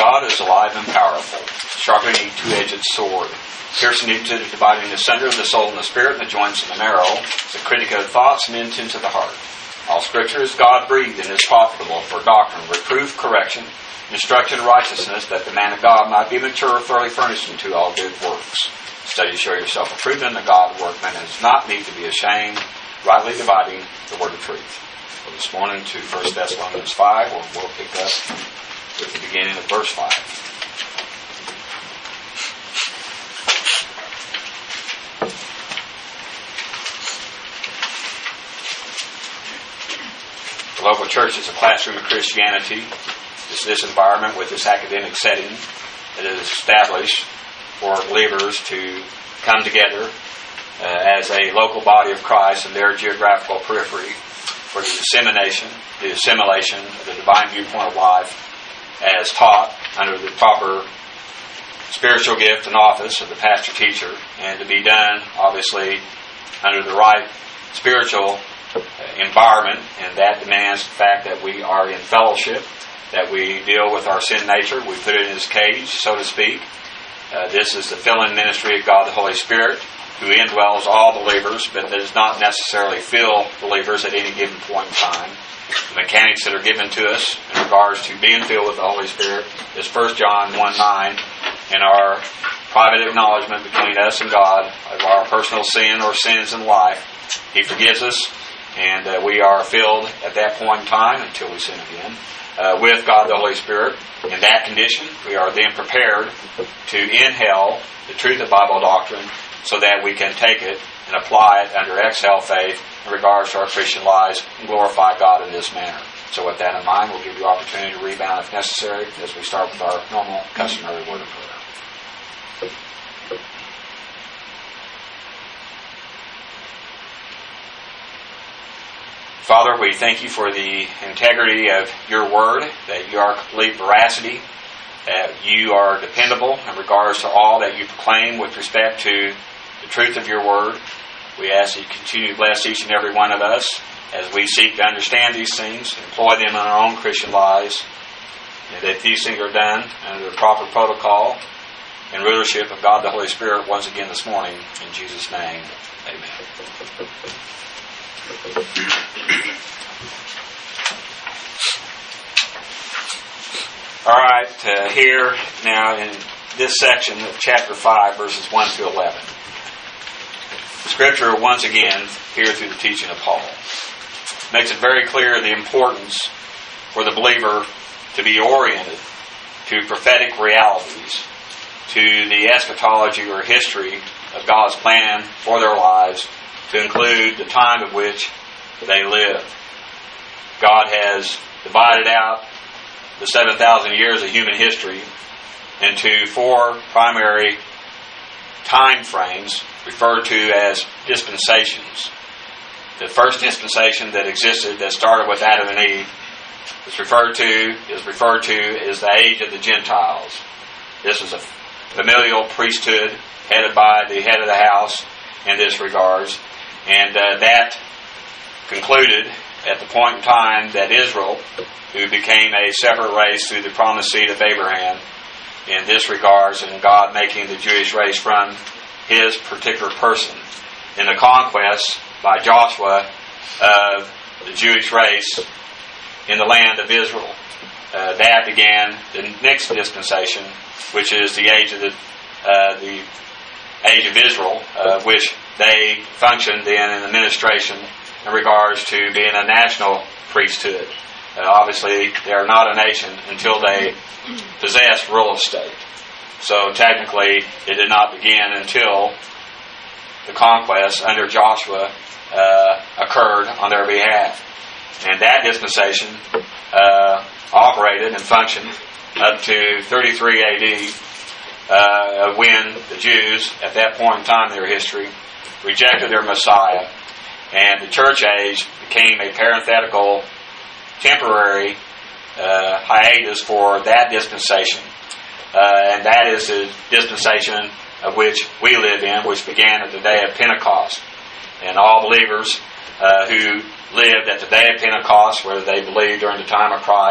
God is alive and powerful, sharper than any two-edged sword, piercing into the dividing asunder of the soul and the spirit, and the joints and the marrow, the critic of thoughts and intents of the heart. All Scripture is God-breathed and is profitable for doctrine, reproof, correction, instruction in righteousness, that the man of God might be mature, thoroughly furnished unto all good works. Study to show yourself approved unto God, workman, and does not need to be ashamed, rightly dividing the word of truth. So this morning to 1 Thessalonians 5, where we'll pick up at the beginning of verse 5. The local church is a classroom of Christianity. It's this environment with this academic setting that is established for believers to come together as a local body of Christ in their geographical periphery for the dissemination, the assimilation of the divine viewpoint of life as taught under the proper spiritual gift and office of the pastor-teacher, and to be done, obviously, under the right spiritual environment, and that demands the fact that we are in fellowship, that we deal with our sin nature, we put it in His cage, so to speak. This is the fill-in ministry of God the Holy Spirit, who indwells all believers, but does not necessarily fill believers at any given point in time. The mechanics that are given to us in regards to being filled with the Holy Spirit is 1 John 1:9, and our private acknowledgement between us and God of our personal sin or sins in life. He forgives us, and we are filled at that point in time, until we sin again, with God the Holy Spirit. In that condition, we are then prepared to inhale the truth of Bible doctrine so that we can take it and apply it under exhale faith in regards to our Christian lives and glorify God in this manner. So with that in mind, we'll give you opportunity to rebound if necessary as we start with our normal, customary word of prayer. Father, we thank you for the integrity of your word, that you are complete veracity, that you are dependable in regards to all that you proclaim with respect to the truth of your word. We ask that you continue to bless each and every one of us as we seek to understand these things, employ them in our own Christian lives, and that these things are done under the proper protocol and rulership of God the Holy Spirit once again this morning. In Jesus' name, amen. All right, here now in this section of chapter 5, verses 1 to 11. Scripture, once again, here through the teaching of Paul, makes it very clear the importance for the believer to be oriented to prophetic realities, to the eschatology or history of God's plan for their lives, to include the time of which they live. God has divided out the 7,000 years of human history into 4 primary time frames referred to as dispensations. The first dispensation that existed, that started with Adam and Eve, is referred to as the age of the Gentiles. This was a familial priesthood headed by the head of the house in this regards, and that concluded at the point in time that Israel, who became a separate race through the promised seed of Abraham, in this regards, and God making the Jewish race from His particular person. In the conquest by Joshua of the Jewish race in the land of Israel, that began the next dispensation, which is the age of the age of Israel, which they functioned in the administration in regards to being a national priesthood. Obviously, they are not a nation until they possess real estate. So technically, it did not begin until the conquest under Joshua occurred on their behalf. And that dispensation operated and functioned up to 33 AD, when the Jews, at that point in time in their history, rejected their Messiah. And the church age became a parenthetical, temporary hiatus for that dispensation. And that is the dispensation of which we live in, which began at the day of Pentecost. And all believers who lived at the day of Pentecost, whether they believed during the time of Christ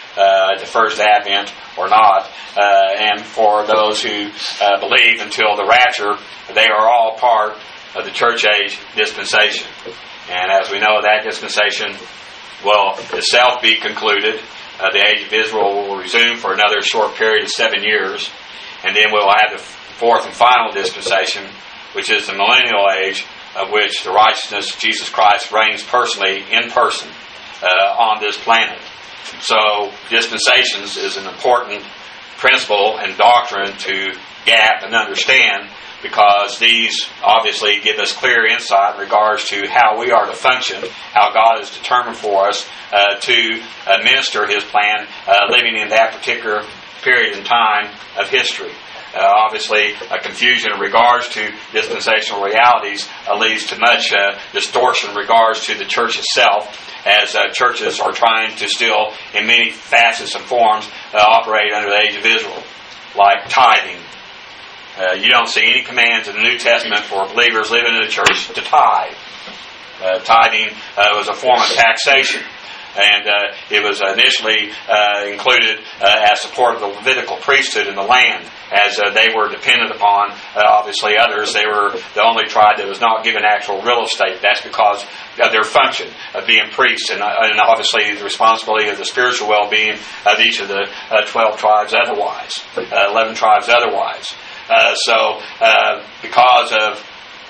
the first advent or not. And for those who believe until the rapture, they are all part of the church age dispensation. And as we know, that dispensation will itself be concluded. The age of Israel will resume for another short period of 7 years. And then we'll have the fourth and final dispensation, which is the millennial age, of which the righteousness of Jesus Christ reigns personally, in person, on this planet. So dispensations is an important principle and doctrine to gap and understand, because these obviously give us clear insight in regards to how we are to function, how God has determined for us to minister His plan, living in that particular period in time of history. Obviously, a confusion in regards to dispensational realities leads to much distortion in regards to the church itself, as churches are trying to still, in many facets and forms, operate under the age of Israel, like tithing. You don't see any commands in the New Testament for believers living in the church to tithe. Tithing was a form of taxation. And it was initially included as support of the Levitical priesthood in the land, as they were dependent upon, obviously, others. They were the only tribe that was not given actual real estate. That's because of their function of being priests, and obviously the responsibility of the spiritual well-being of each of the 12 tribes otherwise, 11 tribes otherwise. So because of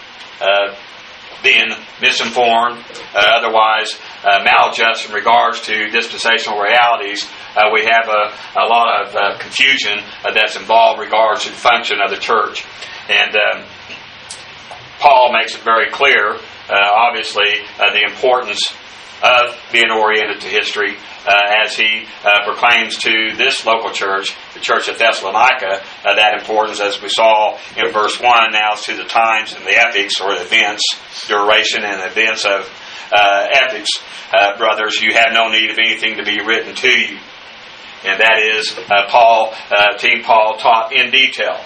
being misinformed, otherwise maladjust in regards to dispensational realities, we have a lot of confusion that's involved in regards to the function of the church. And Paul makes it very clear, obviously, the importance of being oriented to history, as he proclaims to this local church, the church of Thessalonica, that importance, as we saw in verse 1, now to the times and the epochs, or the events, duration and events of epochs. Brothers, you have no need of anything to be written to you. And that is, Team Paul taught in detail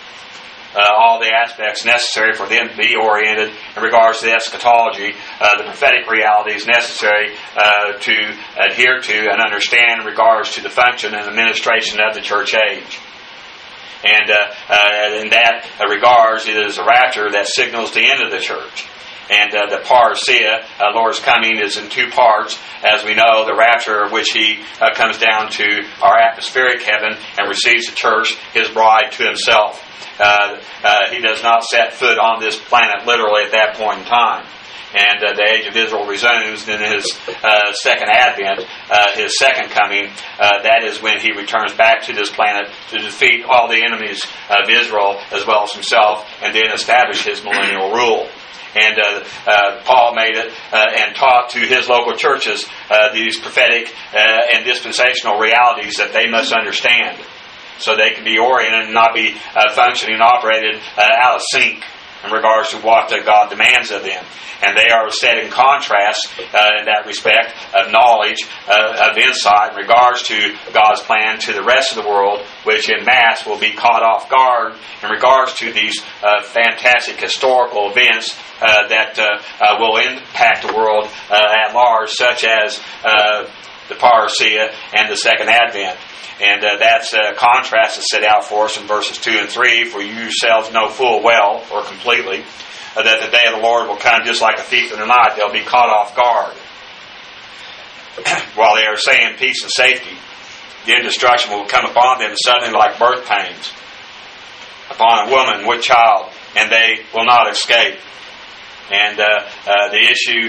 all the aspects necessary for them to be oriented in regards to the eschatology, the prophetic realities necessary to adhere to and understand in regards to the function and administration of the church age. And in that regards, it is a rapture that signals the end of the church. And the parousia, Lord's coming, is in two parts. As we know, the rapture, of which He comes down to our atmospheric heaven and receives the church, His bride, to Himself. He does not set foot on this planet literally at that point in time. And the age of Israel resumes in His second advent, His second coming. That is when He returns back to this planet to defeat all the enemies of Israel as well as Himself, and then establish His millennial rule. And Paul made it and taught to his local churches these prophetic and dispensational realities that they must understand, so they can be oriented and not be functioning and operated out of sync in regards to what God demands of them. And they are set in contrast in that respect of knowledge, of insight in regards to God's plan to the rest of the world, which in mass will be caught off guard in regards to these fantastic historical events that will impact the world at large, such as the parousia and the second advent. And that's a contrast that's set out for us in verses 2 and 3. For you yourselves know full well, or completely, that the day of the Lord will come just like a thief in the night. They'll be caught off guard. While they are saying peace and safety, then destruction will come upon them suddenly like birth pains upon a woman with child, and they will not escape. And the issue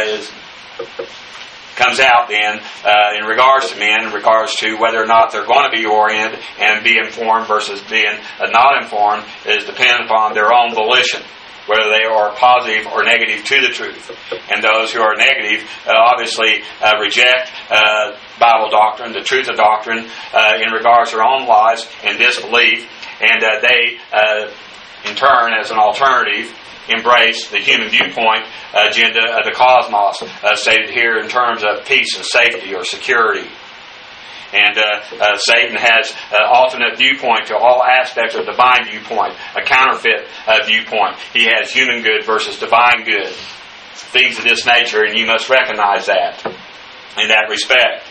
comes out then in regards to men, in regards to whether or not they're going to be oriented and be informed versus being not informed, is dependent upon their own volition, whether they are positive or negative to the truth. And those who are negative obviously reject Bible doctrine, the truth of doctrine, in regards to their own lives and disbelief, and they in turn, as an alternative, embrace the human viewpoint agenda of the cosmos, stated here in terms of peace and safety or security. And Satan has an alternate viewpoint to all aspects of divine viewpoint, a counterfeit viewpoint. He has human good versus divine good, things of this nature, and you must recognize that in that respect.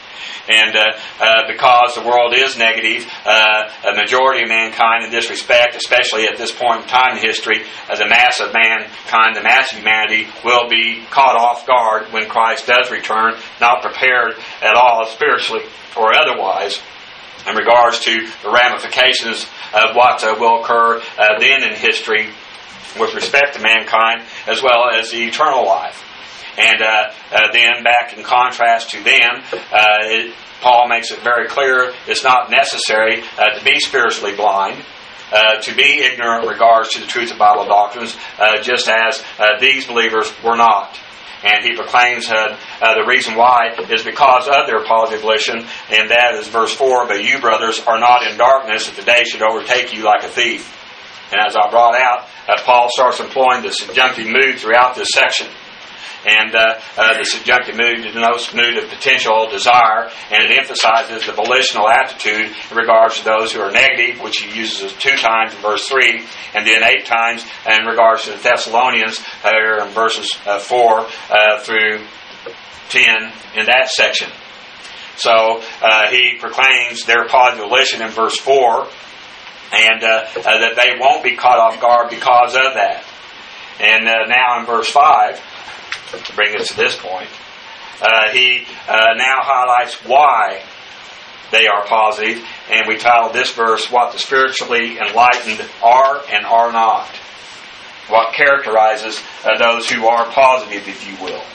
And because the world is negative, a majority of mankind in this respect, especially at this point in time in history, the mass of mankind, the mass of humanity, will be caught off guard when Christ does return, not prepared at all, spiritually or otherwise, in regards to the ramifications of what will occur then in history with respect to mankind, as well as the eternal life. And then, back in contrast to them, Paul makes it very clear it's not necessary to be spiritually blind, to be ignorant in regards to the truth of Bible doctrines, just as these believers were not. And he proclaims the reason why is because of their positive volition, and that is verse 4, "But you, brothers, are not in darkness, that the day should overtake you like a thief." And as I brought out, Paul starts employing the subjunctive mood throughout this section. And the subjunctive mood denotes mood of potential desire, and it emphasizes the volitional attitude in regards to those who are negative, which he uses 2 times in verse 3, and then 8 times in regards to the Thessalonians here in verses 4 through 10 in that section. So he proclaims their positive volition in verse 4, and that they won't be caught off guard because of that. And now in verse 5, to bring us to this point, he now highlights why they are positive, and we titled this verse, "What the spiritually enlightened are and are not." What characterizes those who are positive, if you will.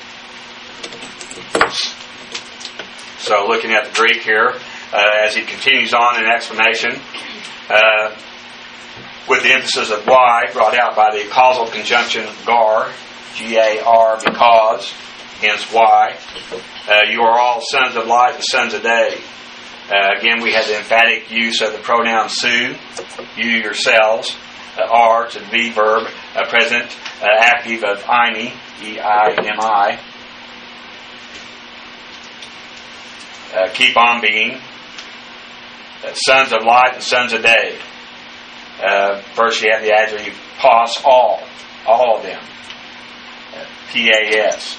So looking at the Greek here, as he continues on in explanation, with the emphasis of why, brought out by the causal conjunction gar, G-A-R, because, hence why. You are all sons of light and sons of day. Again, we have the emphatic use of the pronoun su, you yourselves, are to the be verb, present active of eimi, E-I-M-I. Keep on being. Sons of light and sons of day. First you have the adjective pos, all of them. P-A-S.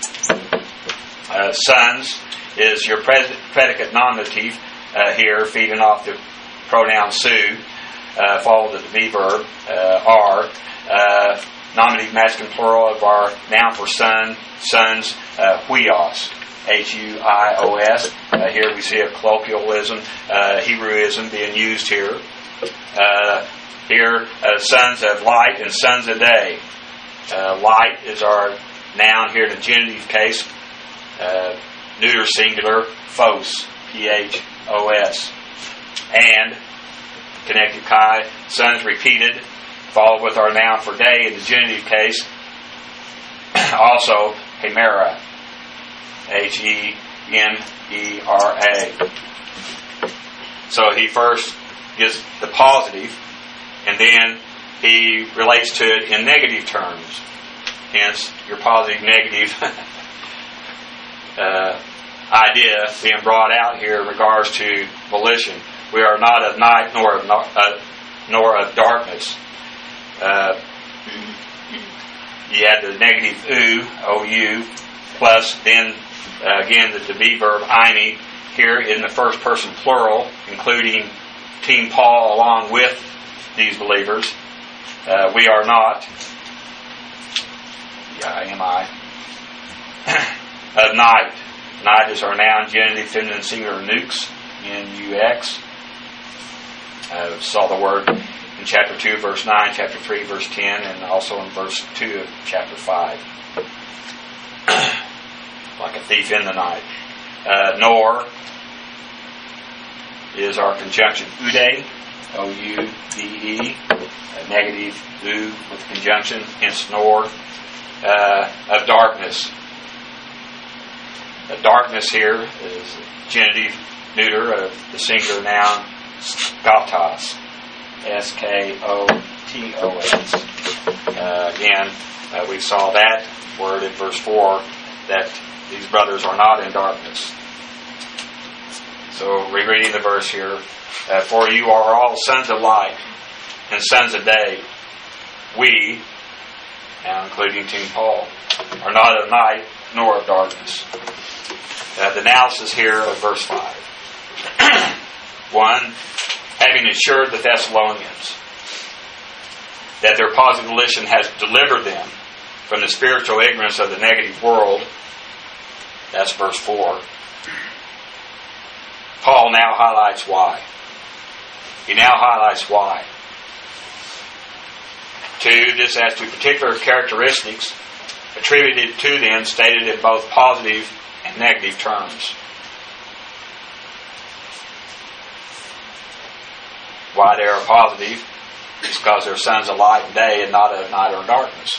Sons is your predicate nominative here, feeding off the pronoun su, followed with the be verb, are. Nominative masculine plural of our noun for son, sons, huios. H-U-I-O-S. Here we see a colloquialism, Hebrewism being used here. Here, sons of light and sons of day. Light is our noun here in the genitive case. Neuter singular, phos, P-H-O-S. And, connective chi, sons repeated, followed with our noun for day in the genitive case. Also, hemera, H-E-M-E-R-A. So he first gives the positive, and then he relates to it in negative terms. Hence, your positive, negative idea being brought out here in regards to volition. We are not of night nor of darkness. You have the negative u, O-U, plus then again the to be verb eimi here in the first person plural, including Team Paul along with these believers. We are not, I-M-I, of night. Night is our noun, genitive, feminine, singular, nux, N-U-X. Saw the word in chapter 2, verse 9, chapter 3, verse 10, and also in verse 2 of chapter 5. Like a thief in the night. Nor is our conjunction ude, O-U-D-E, negative u with conjunction, hence nor, of darkness. The darkness here is genitive neuter of the singular noun skatos, S-K-O-T-O-S. Again, we saw that word in verse 4, that these brothers are not in darkness. So, rereading the verse here, for you are all sons of light and sons of day. We, now including Team Paul, are not of night nor of darkness. The analysis here of verse 5. 1, having assured the Thessalonians that their positive volition has delivered them from the spiritual ignorance of the negative world. That's verse 4. Paul now highlights why. He now highlights why. 2, this as to particular characteristics attributed to them, stated in both positive and negative terms. Why they are positive is because they're sons of light and day and not of night or darkness.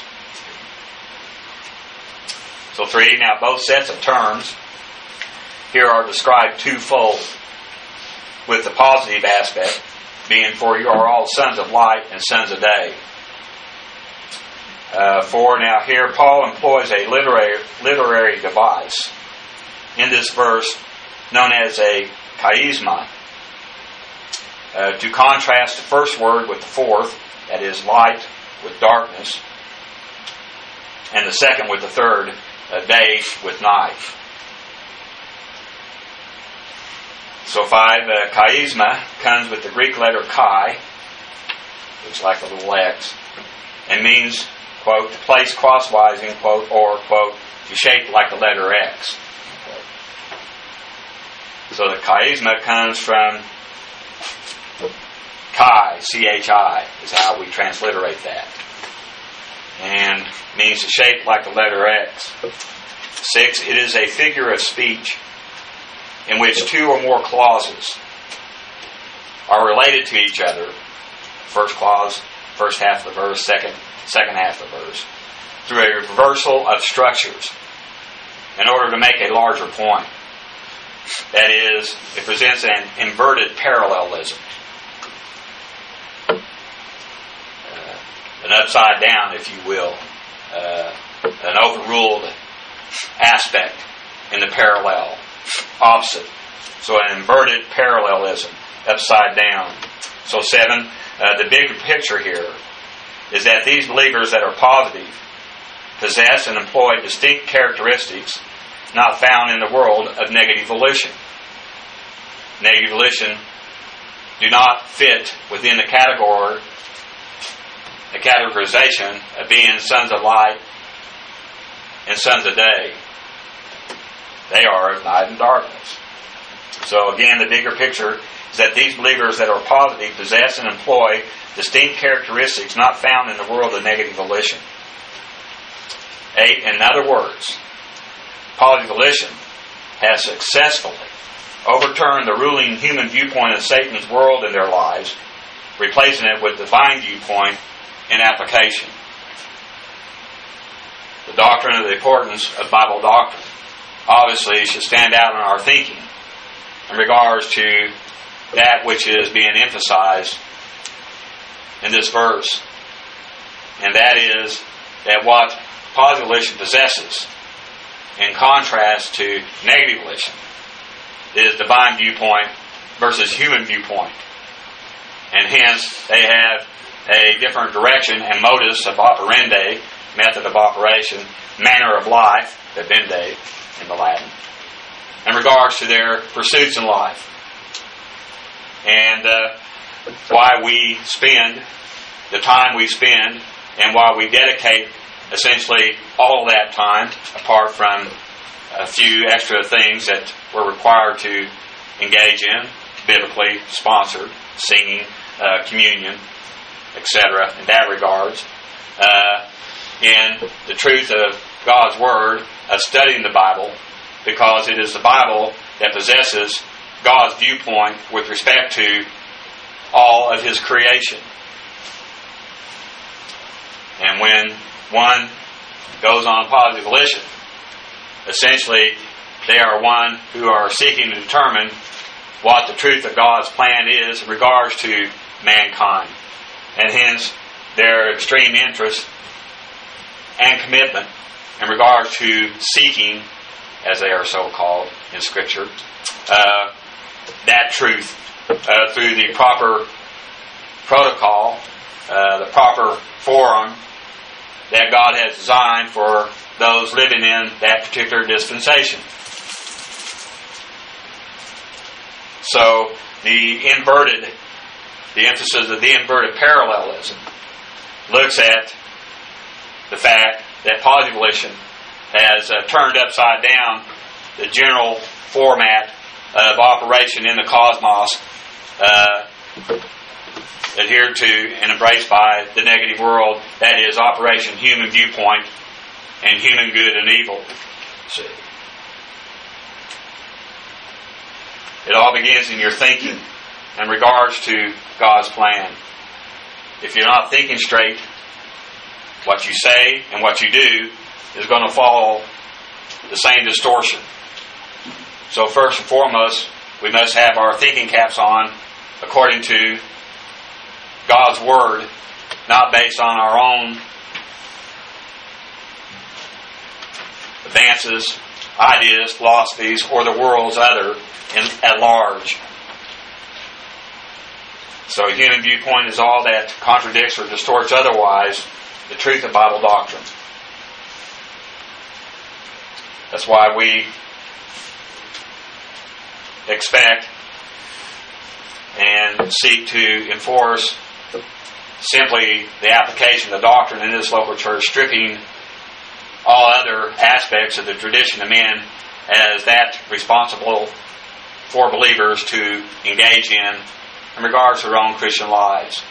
So 3, now both sets of terms here are described twofold, with the positive aspect being, for you are all sons of light and sons of day. 4, now here Paul employs a literary device in this verse known as a charisma, to contrast the first word with the fourth, that is light with darkness, and the second with the third, day with night. So 5, charisma comes with the Greek letter chi, looks like a little X, and means, quote, to place crosswise, end quote, or, quote, to shape like the letter X. Quote. So the charisma comes from chi, C-H-I, is how we transliterate that. And means to shape like the letter X. 6, it is a figure of speech in which 2 or more clauses are related to each other. First clause, first half of the verse, second half of the verse, through a reversal of structures in order to make a larger point. That is, it presents an inverted parallelism. An upside down, if you will, an overruled aspect in the parallel, opposite. So an inverted parallelism, upside down. So 7, the bigger picture here is that these believers that are positive possess and employ distinct characteristics not found in the world of negative volition. Negative volition do not fit within the categorization of being sons of light and sons of day. They are of night and darkness. So again, the bigger picture is that these believers that are positive possess and employ distinct characteristics not found in the world of negative volition. 8, in other words, positive volition has successfully overturned the ruling human viewpoint of Satan's world in their lives, replacing it with divine viewpoint and application. The doctrine of the importance of Bible doctrine obviously should stand out in our thinking in regards to that which is being emphasized in this verse. And that is that what positive volition possesses, in contrast to negative volition, is divine viewpoint versus human viewpoint. And hence, they have a different direction and modus of operandi, method of operation, manner of life, vivendi in the Latin, in regards to their pursuits in life. And why we spend the time we spend and why we dedicate essentially all of that time, apart from a few extra things that we're required to engage in, biblically sponsored, singing, communion, etc., in that regards, in the truth of God's Word, of studying the Bible, because it is the Bible that possesses God's viewpoint with respect to all of His creation. And when one goes on positive volition, essentially they are one who are seeking to determine what the truth of God's plan is in regards to mankind. And hence their extreme interest and commitment in regards to seeking, as they are so called in Scripture, that truth through the proper protocol, the proper forum that God has designed for those living in that particular dispensation. So the emphasis of the inverted parallelism looks at the fact that positive volition has turned upside down the general format of operation in the cosmos adhered to and embraced by the negative world, that is, operation human viewpoint and human good and evil. See? It all begins in your thinking in regards to God's plan. If you're not thinking straight, what you say and what you do is going to follow the same distortion. So first and foremost, we must have our thinking caps on according to God's Word, not based on our own advances, ideas, philosophies, or the world's other at large. So a human viewpoint is all that contradicts or distorts otherwise the truth of Bible doctrine. That's why we expect and seek to enforce simply the application of the doctrine in this local church, stripping all other aspects of the tradition of men as that responsible for believers to engage in regards to their own Christian lives.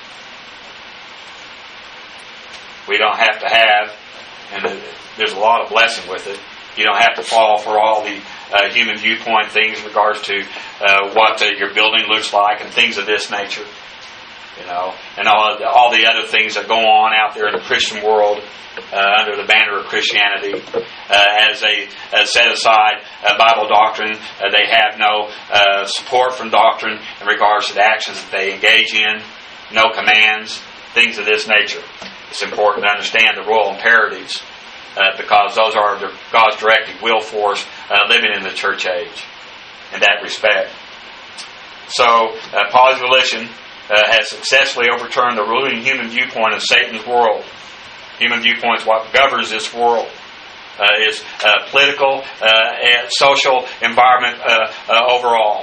We don't have to have, and there's a lot of blessing with it, you don't have to fall for all the human viewpoint things in regards to what your building looks like and things of this nature. You know, and all the other things that go on out there in the Christian world under the banner of Christianity. As they set aside Bible doctrine, they have no support from doctrine in regards to the actions that they engage in, no commands, things of this nature. It's important to understand the royal imperatives because those are God's directed will force living in the church age in that respect. So, positive volition has successfully overturned the ruling human viewpoint of Satan's world. Human viewpoint is what governs this world. It's political and social environment overall.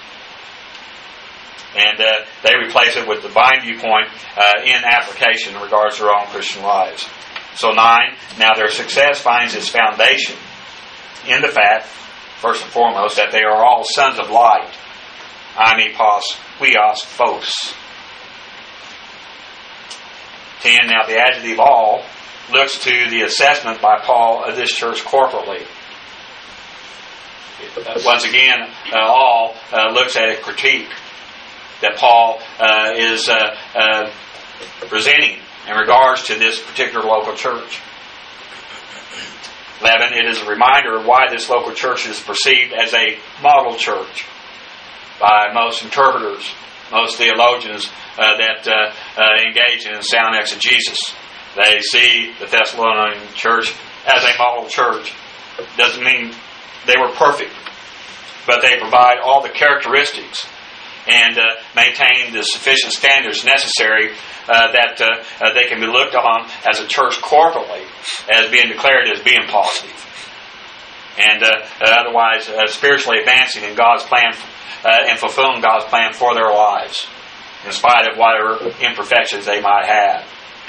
And they replace it with divine viewpoint in application in regards to their own Christian lives. So 9, now their success finds its foundation in the fact, first and foremost, that they are all sons of light. Amipos, huios, phos. 10, now the adjective all looks to the assessment by Paul of this church corporately. Once again, all looks at a critique that Paul is presenting in regards to this particular local church. 11, it is a reminder of why this local church is perceived as a model church by most interpreters, most theologians that engage in sound exegesis. They see the Thessalonian church as a model church. Doesn't mean they were perfect, but they provide all the characteristics and maintain the sufficient standards necessary that they can be looked on as a church corporately as being declared as being positive. And otherwise spiritually advancing in God's plan and fulfilling God's plan for their lives, in spite of whatever imperfections they might have.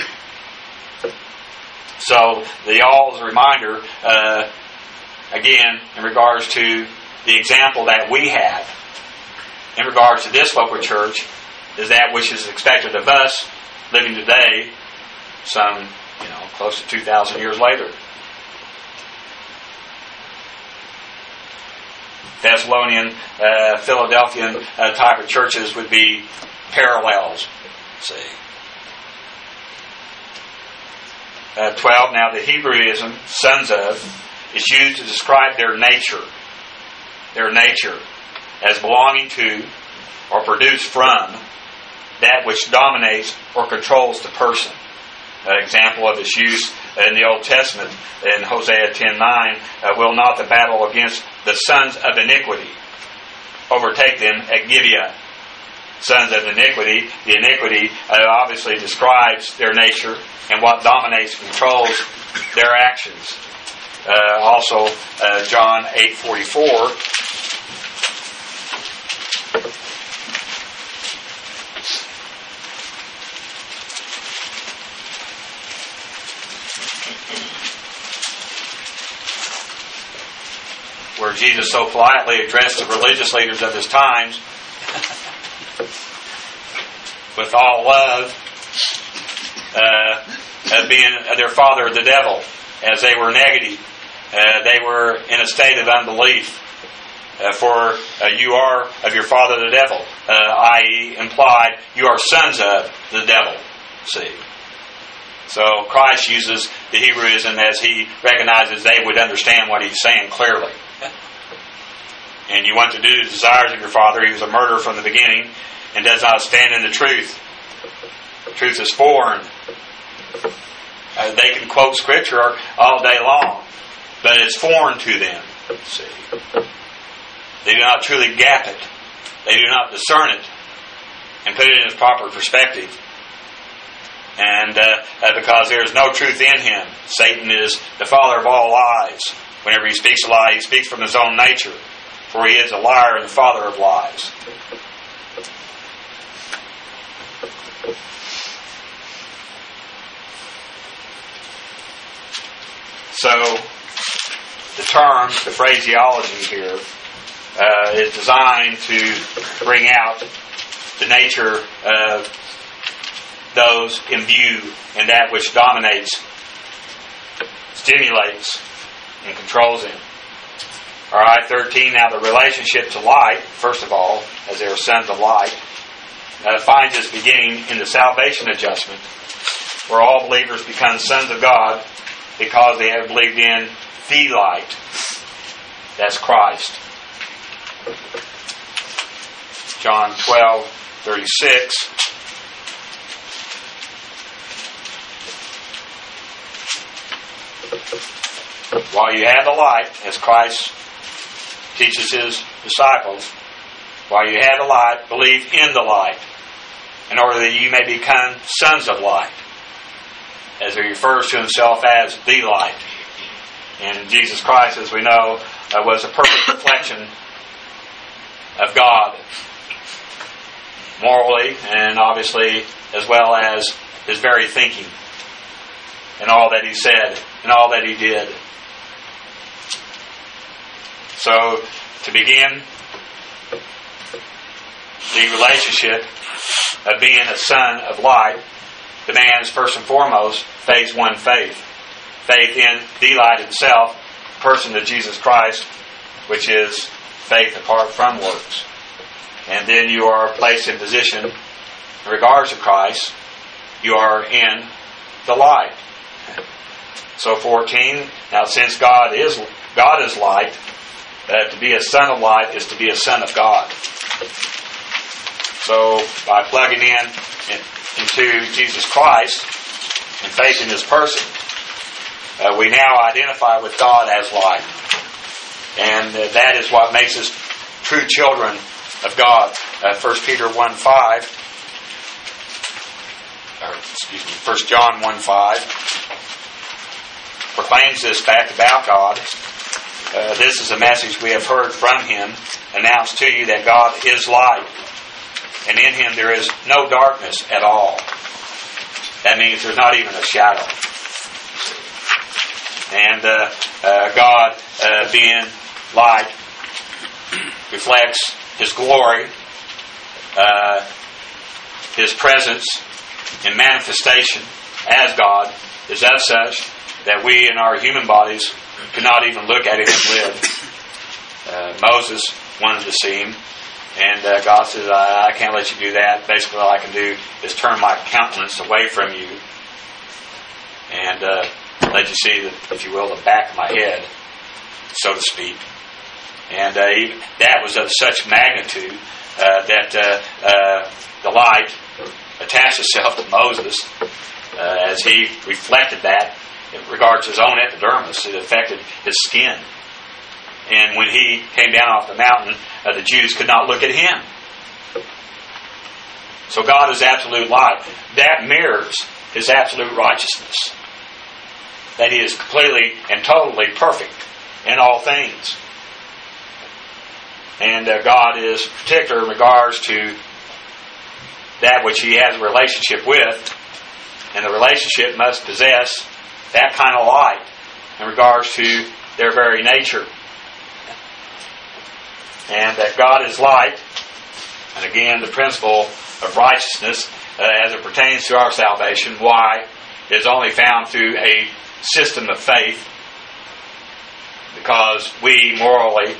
So the all is a reminder, again, in regards to the example that we have in regards to this local church, is that which is expected of us living today, some, close to 2,000 years later. Thessalonian, Philadelphian type of churches would be parallels. See. 12. Now the Hebraism "sons of" is used to describe their nature. Their nature as belonging to or produced from that which dominates or controls the person. An example of its use in the Old Testament in Hosea 10:9, will not the battle against the sons of iniquity overtake them at Gibeah? Sons of iniquity, the iniquity obviously describes their nature and what dominates and controls their actions. Also, John 8:44 where Jesus so politely addressed the religious leaders of his times with all love, as being their father the devil, as they were negative. They were in a state of unbelief. For you are of your father the devil, i.e. implied you are sons of the devil. See? So Christ uses the Hebrewism as he recognizes they would understand what he's saying clearly. And you want to do the desires of your father. He was a murderer from the beginning and does not stand in the truth. Truth is foreign. They can quote Scripture all day long, but it's foreign to them. See? They do not truly gap it. They do not discern it and put it in its proper perspective. And because there is no truth in him, Satan is the father of all lies. Whenever he speaks a lie, he speaks from his own nature, for he is a liar and the father of lies. So, the term, the phraseology here, is designed to bring out the nature of those imbued in that which dominates, stimulates, and controls him. Alright, 13. Now the relationship to light, first of all, as they are sons of light, finds its beginning in the salvation adjustment, where all believers become sons of God because they have believed in the light. That's Christ. John 12:36. While you have the light, as Christ teaches his disciples, while you have the light, believe in the light, in order that you may become sons of light, as he refers to himself as the light. And Jesus Christ, as we know, was a perfect reflection of God, morally and obviously, as well as his very thinking, and all that he said, and all that he did. So, to begin, the relationship of being a son of light demands, first and foremost, phase one faith. Faith in the light itself, person of Jesus Christ, which is faith apart from works. And then you are placed in position in regards to Christ. You are in the light. So 14, now since God is light, to be a son of light is to be a son of God. So by plugging into Jesus Christ and facing his person, we now identify with God as light. And that is what makes us true children of God. 1 Peter 1:5, 1 John 1:5 proclaims this fact about God. This is a message we have heard from him, announced to you that God is light, and in him there is no darkness at all. That means there's not even a shadow. And God, being light, reflects his glory, his presence and manifestation as God is as such that we in our human bodies could not even look at him and live. Moses wanted to see him, and God says, I can't let you do that. Basically all I can do is turn my countenance away from you and let you see, if you will, the back of my head, so to speak. And that was of such magnitude that the light attached itself to Moses as he reflected that in regards to his own epidermis. It affected his skin. And when he came down off the mountain, the Jews could not look at him. So God is absolute light. That mirrors his absolute righteousness. That he is completely and totally perfect in all things. And God is particular in regards to that which he has a relationship with. And the relationship must possess that kind of light in regards to their very nature. and that God is light. And again, the principle of righteousness as it pertains to our salvation, why, is only found through a system of faith, because we morally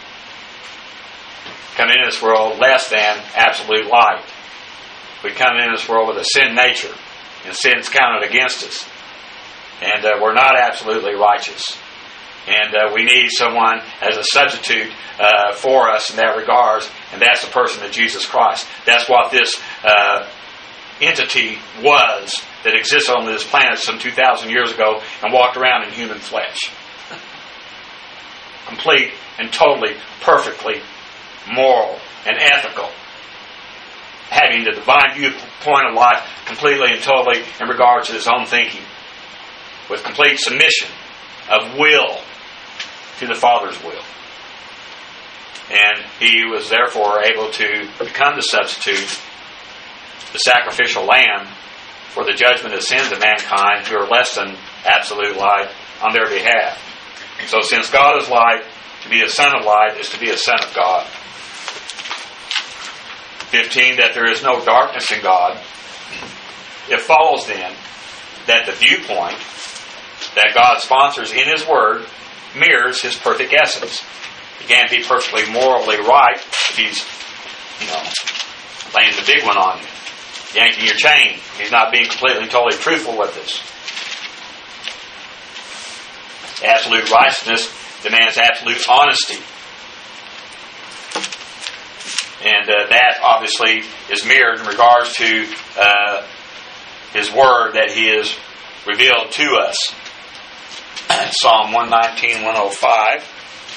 come into this world less than absolute light. We come into this world with a sin nature, and sin's counted against us. And we're not absolutely righteous. And we need someone as a substitute for us in that regard, and that's the person of Jesus Christ. That's what this entity was that existed on this planet some 2,000 years ago and walked around in human flesh. Complete and totally, perfectly moral and ethical, having the divine viewpoint of life completely and totally in regard to his own thinking, with complete submission of will to the Father's will. And he was therefore able to become the substitute, the sacrificial lamb, for the judgment of sins of mankind who are less than absolute light on their behalf. So since God is light, to be a son of light is to be a son of God. 15, that there is no darkness in God. It follows then that the viewpoint that God sponsors in His Word mirrors His perfect essence. He can't be perfectly morally right if He's, laying the big one on you, yanking your chain. He's not being completely and totally truthful with us. Absolute righteousness demands absolute honesty. And that obviously is mirrored in regards to His Word that He has revealed to us. Psalm 119, 105.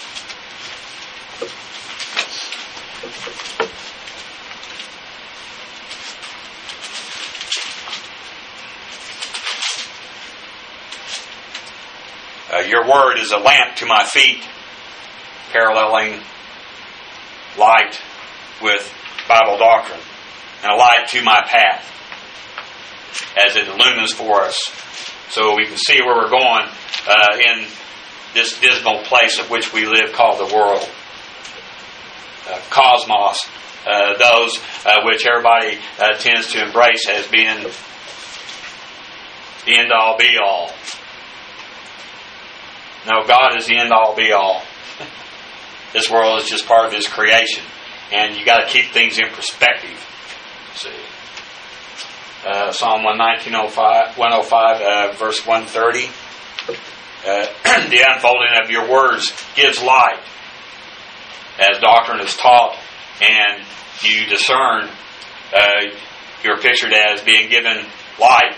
Your word is a lamp to my feet, paralleling light with Bible doctrine, and a light to my path as it illumines for us so we can see where we're going in this dismal place of which we live called the world. Cosmos, those which everybody tends to embrace as being the end-all, be-all. No, God is the end-all, be-all. This world is just part of His creation, and you got to keep things in perspective. See, Psalm 105, verse 130. The unfolding of your words gives light, as doctrine is taught, and you discern. You're pictured as being given light.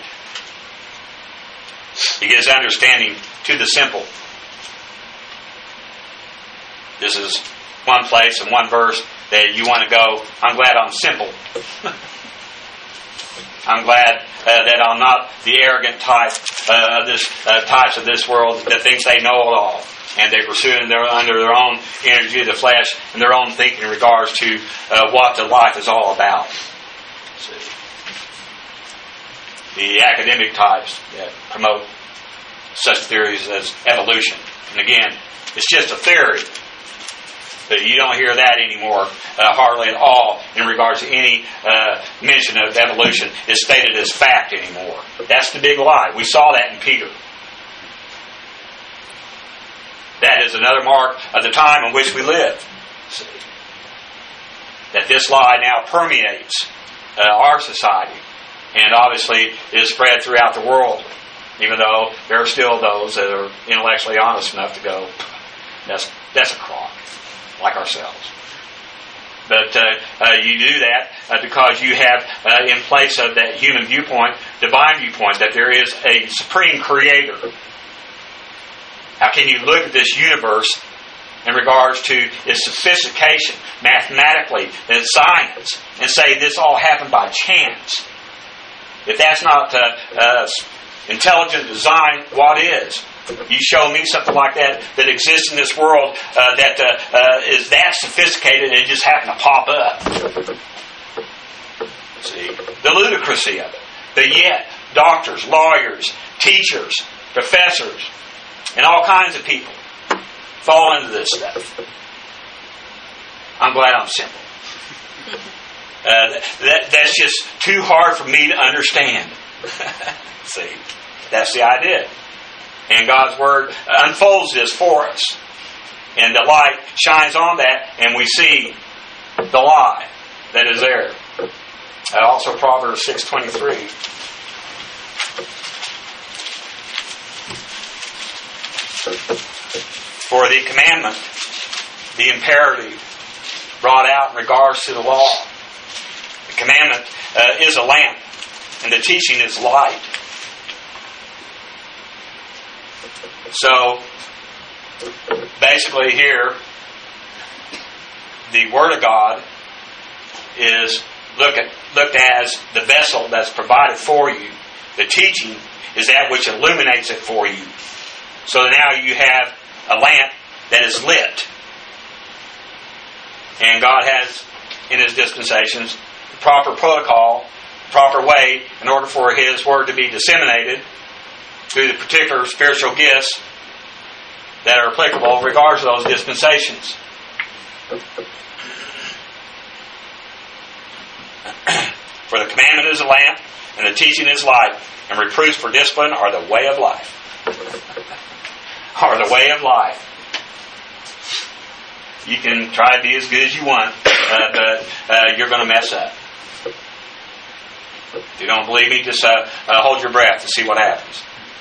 He gives understanding to the simple. This is one place and one verse that you want to go, I'm glad I'm simple. I'm glad that I'm not the arrogant types of this world that thinks they know it all. And they pursue it under their own energy of the flesh and their own thinking in regards to what the life is all about. See? The academic types that promote such theories as evolution. And again, it's just a theory. But you don't hear that anymore, hardly at all, in regards to any mention of evolution is stated as fact anymore. That's the big lie. We saw that in Peter. That is another mark of the time in which we live. See? That this lie now permeates our society, and obviously is spread throughout the world, even though there are still those that are intellectually honest enough to go, that's a crock. Like ourselves. But you do that because you have in place of that human viewpoint, divine viewpoint, that there is a supreme creator. How can you look at this universe in regards to its sophistication, mathematically, and science, and say this all happened by chance? If that's not intelligent design, what is? You show me something like that exists in this world that is that sophisticated and it just happened to pop up. See, the ludicrousy of it. But yet, doctors, lawyers, teachers, professors, and all kinds of people fall into this stuff. I'm glad I'm simple. That's just too hard for me to understand. See, that's the idea. And God's Word unfolds this for us. And the light shines on that, and we see the lie that is there. Also Proverbs 6:23. For the commandment, the imperative brought out in regards to the law. The commandment is a lamp, and the teaching is light. So, basically here, the Word of God is looked as the vessel that's provided for you. The teaching is that which illuminates it for you. So now you have a lamp that is lit. And God has, in His dispensations, the proper protocol, proper way, in order for His Word to be disseminated through the particular spiritual gifts that are applicable in regards to those dispensations. For the commandment is a lamp, and the teaching is light, and reproofs for discipline are the way of life. Are the way of life. You can try to be as good as you want, but you're going to mess up. If you don't believe me, just hold your breath to see what happens.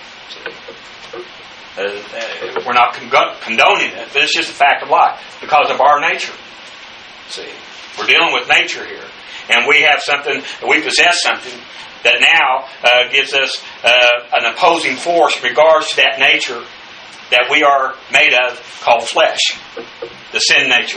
We're not condoning it, but it's just a fact of life because of our nature. See, we're dealing with nature here, and we have something. We possess something that now gives us an opposing force in regards to that nature that we are made of, called flesh, the sin nature.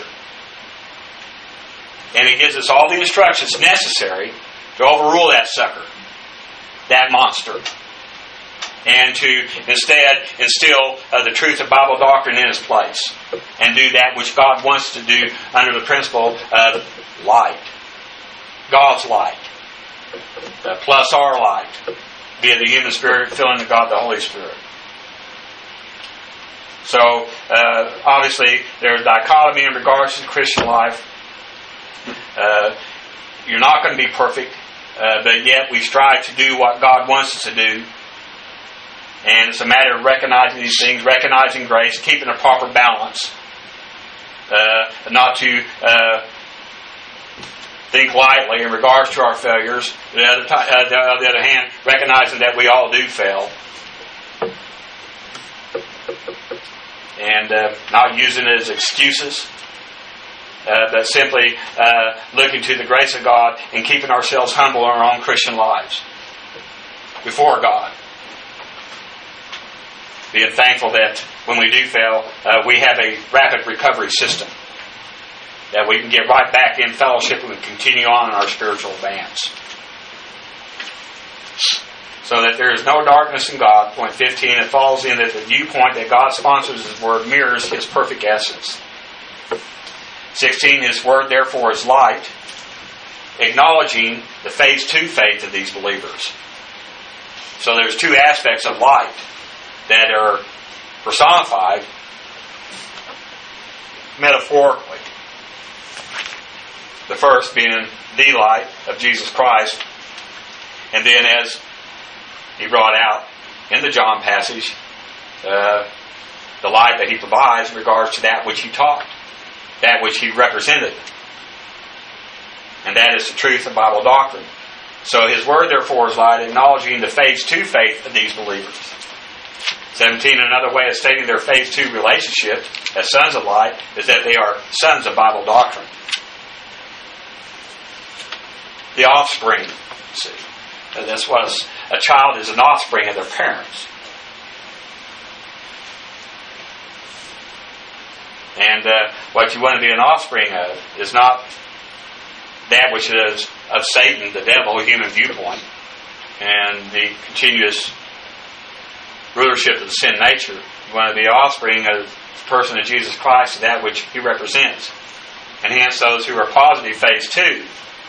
And it gives us all the instructions necessary to overrule that sucker, that monster, and to instead instill the truth of Bible doctrine in its place and do that which God wants to do under the principle of light. God's light, plus our light, via the human spirit filling the God, the Holy Spirit. So, obviously, there's a dichotomy in regards to the Christian life. You're not going to be perfect, but yet we strive to do what God wants us to do. And it's a matter of recognizing these things, recognizing grace, keeping a proper balance. Not to think lightly in regards to our failures. On the other hand, recognizing that we all do fail. And not using it as excuses, but simply looking to the grace of God and keeping ourselves humble in our own Christian lives before God. Being thankful that when we do fail, we have a rapid recovery system, that we can get right back in fellowship and continue on in our spiritual advance. So that there is no darkness in God. Point 15, it falls in that the viewpoint that God sponsors His Word mirrors His perfect essence. 16, His Word therefore is light, acknowledging the phase 2 faith of these believers. So there's two aspects of light that are personified metaphorically. The first being the light of Jesus Christ, and then as He brought out in the John passage, the light that He provides in regards to that which He taught, that which He represented. And that is the truth of Bible doctrine. So His Word therefore is light, acknowledging the phase 2 faith of these believers. 17, another way of stating their phase 2 relationship as sons of light is that they are sons of Bible doctrine. The offspring, see. That's what a child is, an offspring of their parents. And what you want to be an offspring of is not that which is of Satan, the devil, human viewpoint, and the continuous rulership of the sin nature. You want to be an offspring of the person of Jesus Christ, that which He represents. And hence those who are positive phase 2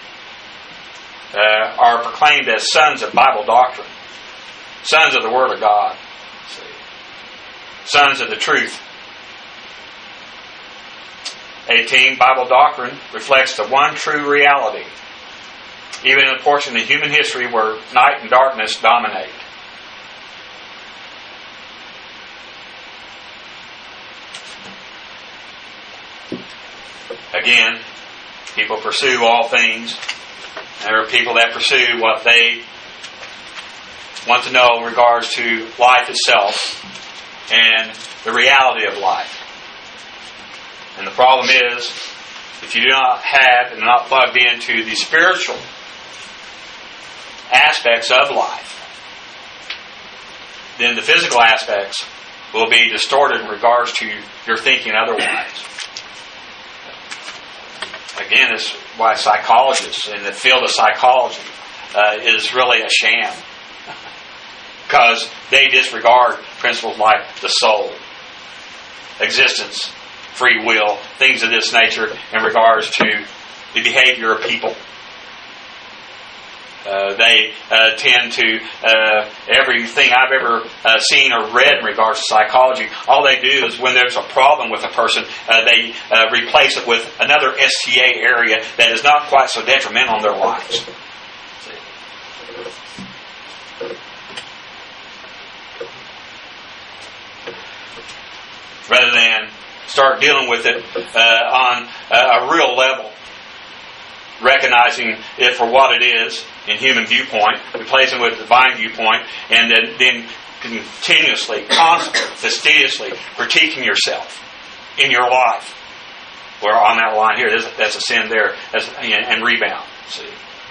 are proclaimed as sons of Bible doctrine, sons of the Word of God, sons of the truth. 18, Bible doctrine reflects the one true reality, even in a portion of human history where night and darkness dominate. Again, people pursue all things. There are people that pursue what they want to know in regards to life itself and the reality of life. And the problem is, if you do not have and not plugged into the spiritual aspects of life, then the physical aspects will be distorted in regards to your thinking otherwise. Again, it's why psychologists in the field of psychology is really a sham. Because they disregard principles like the soul, existence, free will, things of this nature in regards to the behavior of people. They tend to, everything I've ever seen or read in regards to psychology, all they do is when there's a problem with a person, they replace it with another STA area that is not quite so detrimental in their lives. Rather than start dealing with it on a real level, recognizing it for what it is in human viewpoint, replacing it with divine viewpoint, and then continuously, constantly, fastidiously critiquing yourself in your life. We're on that line here. That's a sin there, and rebound. See,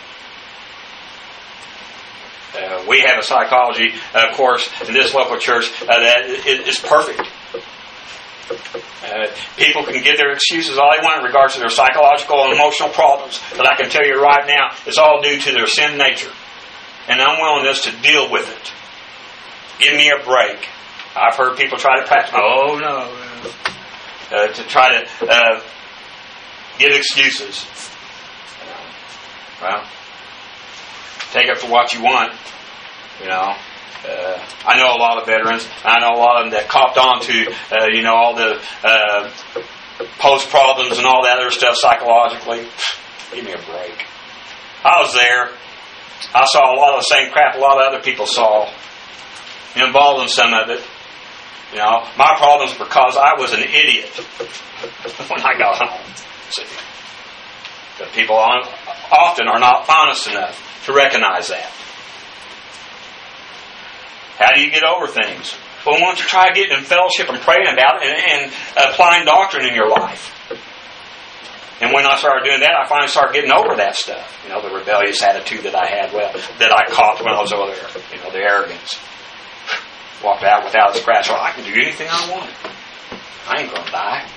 we have a psychology course in this local church that is perfect. People can give their excuses all they want in regards to their psychological and emotional problems, but I can tell you right now, it's all due to their sin nature and unwillingness to deal with it. Give me a break. I've heard people try to practice, to try to give excuses. Well, take it for what you want, you know. I know a lot of veterans. I know a lot of them that copped on to, all the post problems and all that other stuff psychologically. Give me a break. I was there. I saw a lot of the same crap a lot of other people saw. Involved in some of it. You know, my problems were because I was an idiot when I got home. See, but people often are not honest enough to recognize that. How do you get over things? Well, once you try getting in fellowship and praying about it and applying doctrine in your life. And when I started doing that, I finally started getting over that stuff. You know, the rebellious attitude that I had, that I caught when I was over there. You know, the arrogance. Walked out without a scratch. Well, I can do anything I want. I ain't going to die.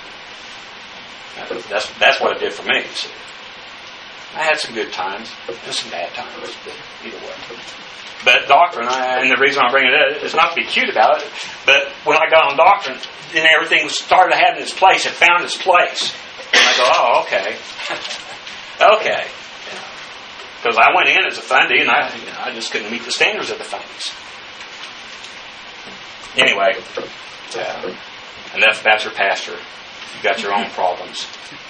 That's what it did for me. See. I had some good times. There's some bad times. But either way. But doctrine, and the reason I bring it up is not to be cute about it, but when I got on doctrine, then everything started having its place. It found its place. And I go, oh, okay. Okay. Because I went in as a fundy, and I just couldn't meet the standards of the fundies. Anyway, enough about your pastor. You got your own problems.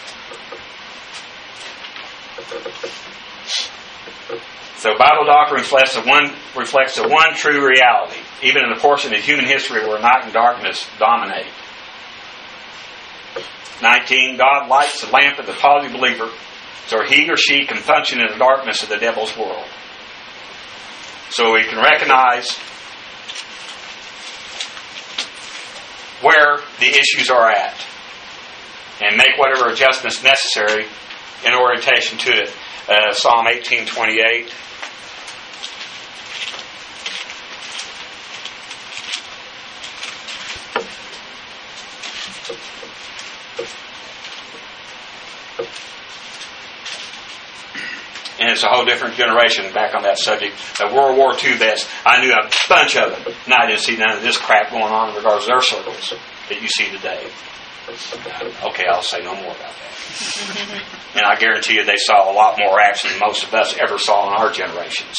So Bible doctrine reflects the one true reality, even in the portion of human history where night and darkness dominate. 19, God lights the lamp of the positive believer so he or she can function in the darkness of the devil's world. So we can recognize where the issues are at and make whatever adjustments necessary in orientation to it. Psalm 18:28. And it's a whole different generation back on that subject. World War II vets, I knew a bunch of them, and I didn't see none of this crap going on in regards to their circles that you see today. Okay, I'll say no more about that. And I guarantee you they saw a lot more action than most of us ever saw in our generations.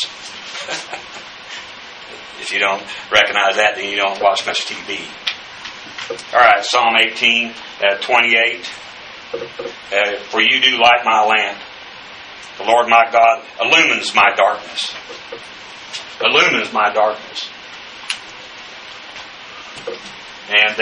If you don't recognize that, then you don't watch much TV. All right, Psalm 18:28. For you do light my lamp. The Lord my God illumines my darkness. Illumines my darkness. And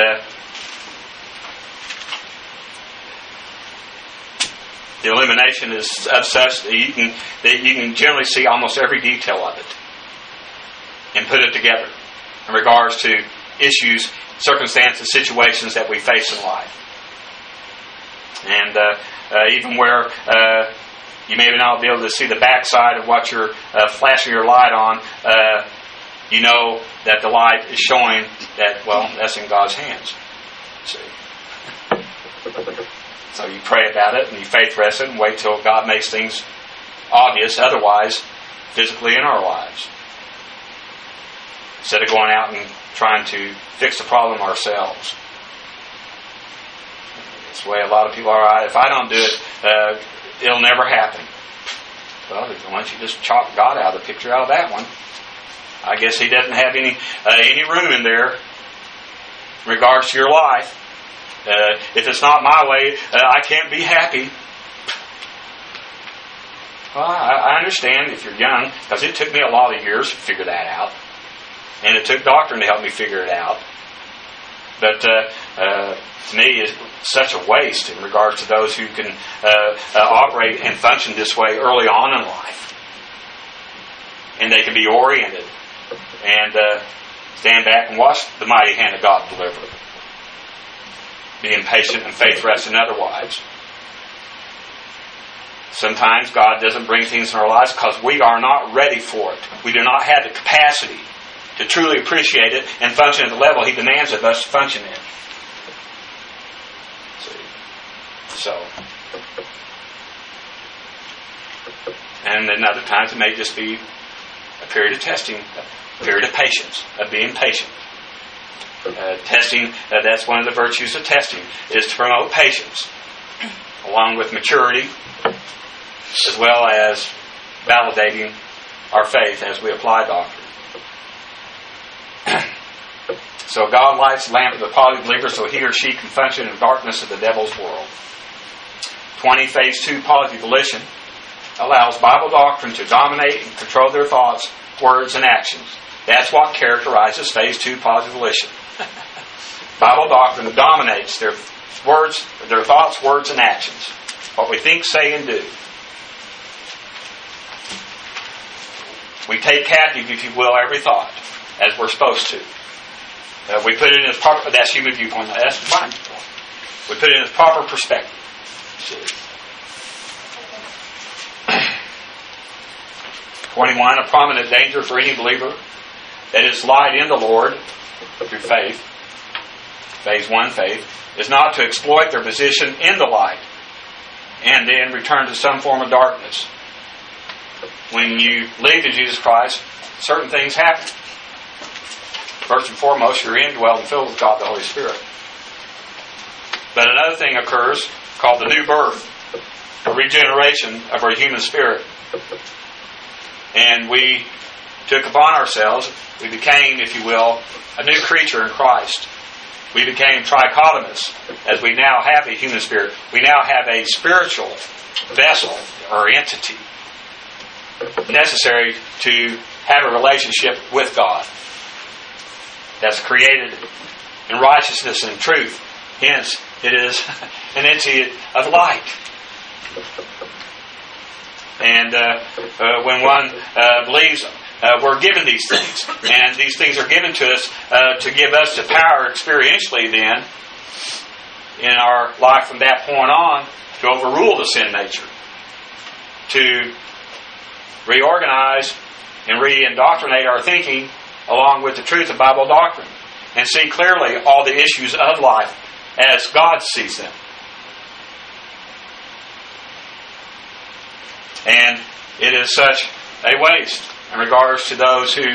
the illumination is of such that you can generally see almost every detail of it and put it together in regards to issues, circumstances, situations that we face in life. And even where you may not be able to see the backside of what you're flashing your light on, you know that the light is showing that, well, that's in God's hands. See? So you pray about it and you faith rest it and wait till God makes things obvious, otherwise, physically in our lives. Instead of going out and trying to fix the problem ourselves. That's the way a lot of people are. If I don't do it, it'll never happen. Well, why don't you just chop God out of the picture out of that one? I guess He doesn't have any room in there in regards to your life. If it's not my way, I can't be happy. Well, I understand if you're young, because it took me a lot of years to figure that out. And it took doctrine to help me figure it out. But to me, it's such a waste in regards to those who can operate and function this way early on in life. And they can be oriented and stand back and watch the mighty hand of God deliver. Being patient and faith resting otherwise. Sometimes God doesn't bring things in our lives because we are not ready for it. We do not have the capacity to truly appreciate it and function at the level He demands of us to function in. See? So. And then other times it may just be a period of testing, a period of patience, of being patient. Testing, that's one of the virtues of testing, is to promote patience, along with maturity, as well as validating our faith as we apply doctrine. So God lights the lamp of the poly believer so he or she can function in the darkness of the devil's world. 20. Phase 2 poly volition allows Bible doctrine to dominate and control their thoughts, words, and actions. That's what characterizes Phase 2 positive volition. Bible doctrine dominates their words, their thoughts, words, and actions. What we think, say, and do. We take captive, if you will, every thought, as we're supposed to. We put it in its proper, that's human viewpoint, that's divine viewpoint. We put it in its proper perspective. See. 21, a prominent danger for any believer that is light in the Lord through faith, Phase 1 faith, is not to exploit their position in the light and then return to some form of darkness. When you believe in Jesus Christ, certain things happen. First and foremost, you're indwelled and filled with God the Holy Spirit. But another thing occurs called the new birth, a regeneration of our human spirit. And we took upon ourselves, we became, if you will, a new creature in Christ. We became trichotomous, as we now have a human spirit. We now have a spiritual vessel or entity necessary to have a relationship with God that's created in righteousness and truth. Hence, it is an entity of light. And when one believes, we're given these things. And these things are given to us to give us the power experientially then in our life from that point on to overrule the sin nature. To reorganize and re-indoctrinate our thinking along with the truth of Bible doctrine. And see clearly all the issues of life as God sees them. And it is such a waste in regards to those who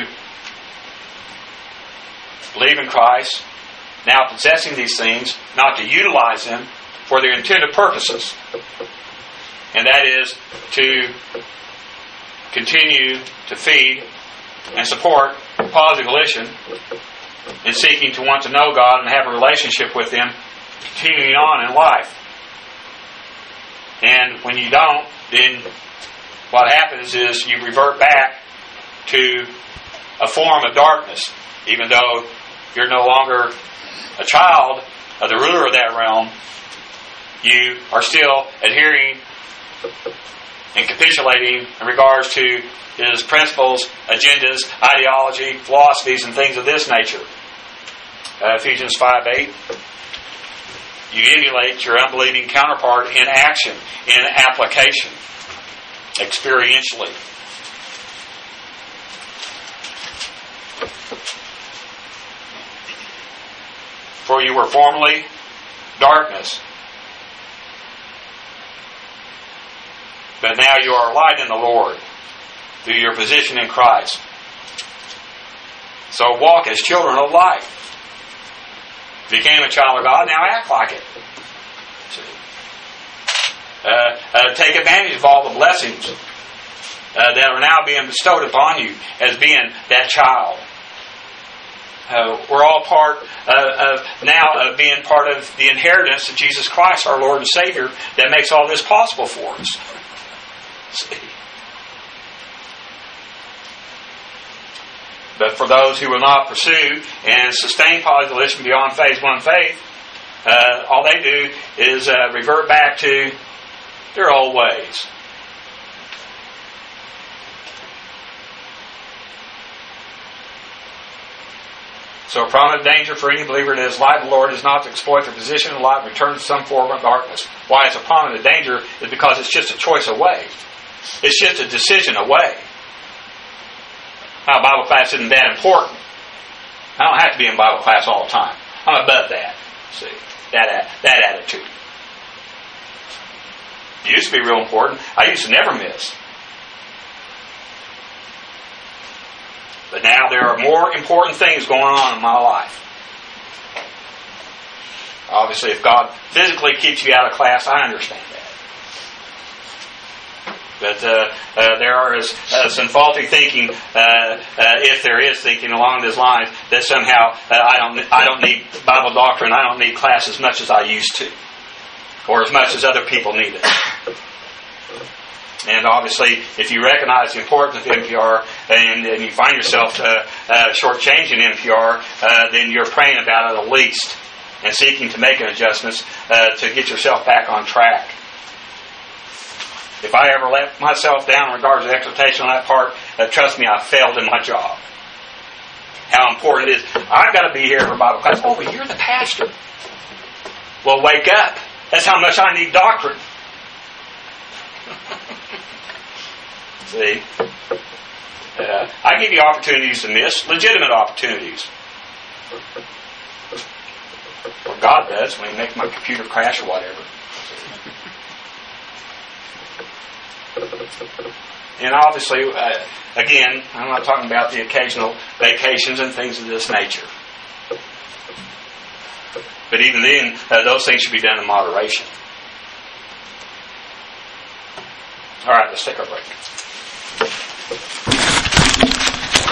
believe in Christ, now possessing these things, not to utilize them for their intended purposes. And that is to continue to feed and support positive volition in seeking to want to know God and have a relationship with Him continuing on in life. And when you don't, then what happens is you revert back to a form of darkness. Even though you're no longer a child of the ruler of that realm, you are still adhering and capitulating in regards to his principles, agendas, ideology, philosophies, and things of this nature. Ephesians 5:8. You emulate your unbelieving counterpart in action, in application, experientially. For you were formerly darkness, but now you are light in the Lord through your position in Christ. So walk as children of light. Became a child of God, now act like it. Take advantage of all the blessings that are now being bestowed upon you as being that child. We're all part of being part of the inheritance of Jesus Christ, our Lord and Savior, that makes all this possible for us. See? But for those who will not pursue and sustain polyvolition beyond phase one faith, all they do is revert back to their old ways. So a prominent danger for any believer that is light of the Lord is not to exploit their position in light and return to some form of darkness. Why it's a prominent danger is because it's just a choice away. It's just a decision away. Now, Bible class isn't that important. I don't have to be in Bible class all the time. I'm above that. See, that attitude. It used to be real important. I used to never miss. But now there are more important things going on in my life. Obviously, if God physically keeps you out of class, I understand that. But there is some faulty thinking, if there is thinking along those lines, that somehow I don't need Bible doctrine, I don't need class as much as I used to, or as much as other people need it. And obviously, if you recognize the importance of NPR and you find yourself shortchanging NPR, then you're praying about it at least and seeking to make adjustments to get yourself back on track. If I ever let myself down in regards to exhortation on that part, trust me, I failed in my job. How important it is. I've got to be here for Bible class. Oh, but you're the pastor. Well, wake up. That's how much I need doctrine. See? I give you opportunities to miss, legitimate opportunities. Or God does when He makes my computer crash or whatever. And obviously, again, I'm not talking about the occasional vacations and things of this nature. But even then, those things should be done in moderation. All right, let's take our break.